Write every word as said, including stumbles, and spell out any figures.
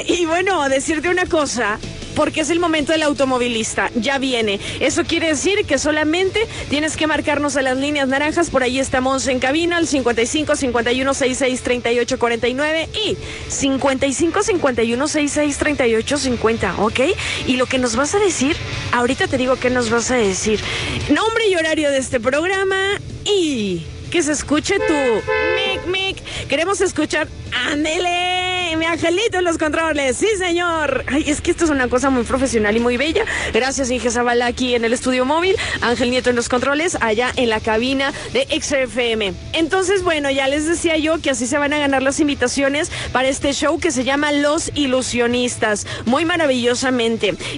y bueno, decirte una cosa, porque es el momento del automovilista, ya viene. Eso quiere decir que solamente tienes que marcarnos a las líneas naranjas, por ahí estamos en cabina, al cincuenta y cinco, cincuenta y uno, sesenta y seis, treinta y ocho, cuarenta y nueve y cincuenta y cinco, cincuenta y uno, sesenta y seis, treinta y ocho, cincuenta, ¿ok? Y lo que nos vas a decir, ahorita te digo qué nos vas a decir. Nombre y horario de este programa y que se escuche tu mic, mic. Queremos escuchar, ándele, mi angelito en los controles. Sí, señor. Ay, es que esto es una cosa muy profesional y muy bella. Gracias, Inge Zavala, aquí en el estudio móvil. Ángel Nieto en los controles, allá en la cabina de X F M. Entonces, bueno, ya les decía yo que así se van a ganar las invitaciones para este show que se llama Los Ilusionistas. Muy maravillosamente.